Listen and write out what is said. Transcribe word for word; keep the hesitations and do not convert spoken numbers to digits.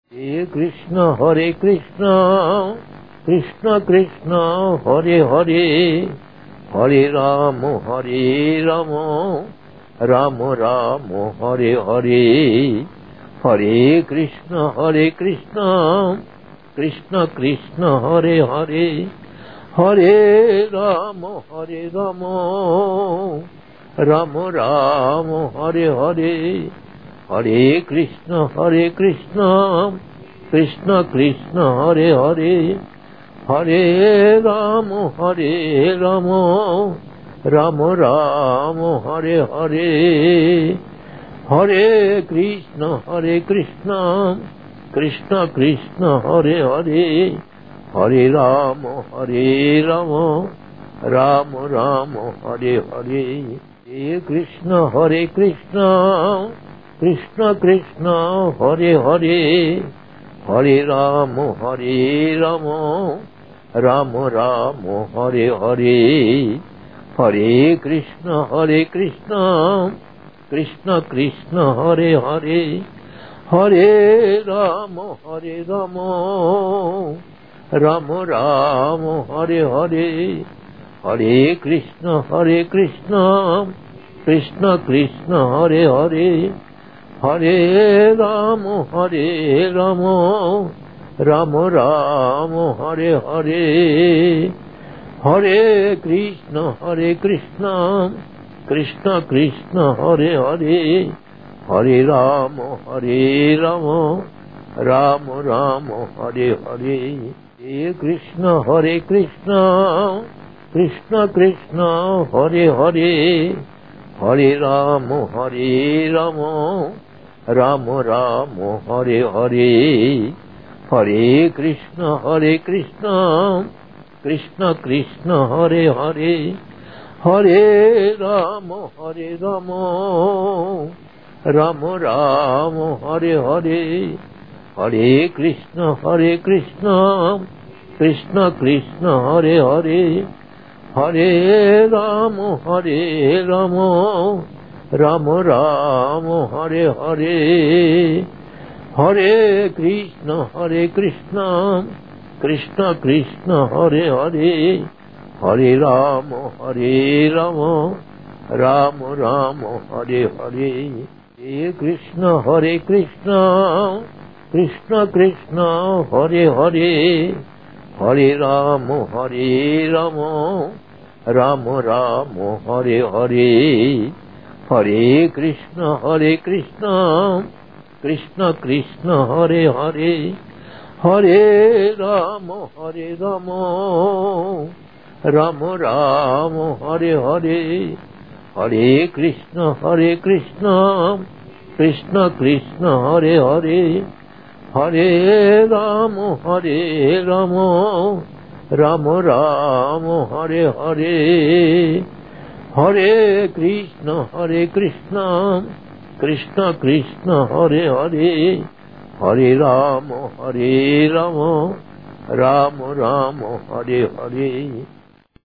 Hare Krishna, Hare Krishna, Krishna Krishna, Hare Hare, Hare Rama, Hare Rama, Rama Rama, Hare Hare, Hare Krishna, Hare Krishna, Krishna Krishna, Hare Hare, Hare Rama, Hare Rama, Rama Rama, Hare Hare, Hare Krishna, Hare Krishna, Krishna Krishna, Hare Hare, Hare Rama, Hare Rama, Rama Rama, Hare Hare, Hare Krishna, Hare Krishna, Krishna Krishna, Hare Hare, Hare Rama, Hare Rama, Rama Rama, Hare Hare, Hare Krishna, Hare Krishna, Krishna Krishna, Hare Hare, Hare Rama, Hare Rama, Rama Rama, Hare Hare, Hare Krishna, Hare Krishna, Krishna Krishna, Hare Hare, Hare Rama, Hare Rama, Rama Rama, Hare Hare, Hare Krishna, Hare Krishna, Krishna Krishna, Hare Hare, Hare Rama, Hare Rama, Rama Rama, Hare Hare, Hare Krishna, Hare Krishna, Krishna Krishna, Hare Hare, Hare Rama, Hare Rama, Rama Rama, Hare Hare, Hare Krishna, Hare Krishna, Krishna Krishna, Hare Hare, Hare Rama, Hare Rama, Rama Rama, Hare Hare, Hare Krishna, Hare Krishna, Krishna Krishna, Hare Hare, Hare Rama, Hare Rama, Rama Rama, Hare Hare, Hare Krishna, Hare Krishna, Krishna Krishna, Hare Hare, Hare Rama, Hare Rama, Rama Rama, Hare Hare, Hare Krishna, Hare Krishna, Krishna Krishna, Hare Hare, Hare Rama, Hare Rama, Rama Rama, Hare Hare, Hare Krishna, Hare Krishna, Krishna Krishna, Hare Hare, Hare Rama, Hare Rama, Rama Rama, Hare Hare, Hare Krishna, Hare Krishna, Krishna Krishna, Hare Hare, Hare Rama, Hare Rama, Rama Rama, Hare Hare, Hare Krishna, Hare Krishna, Krishna Krishna, Hare Hare, Hare Rama, Hare Rama, Rama Rama, Hare Hare, Hare Krishna, Hare Krishna, Krishna Krishna, Hare Hare, Hare Rama, Hare Rama, Rama Rama, Hare Hare.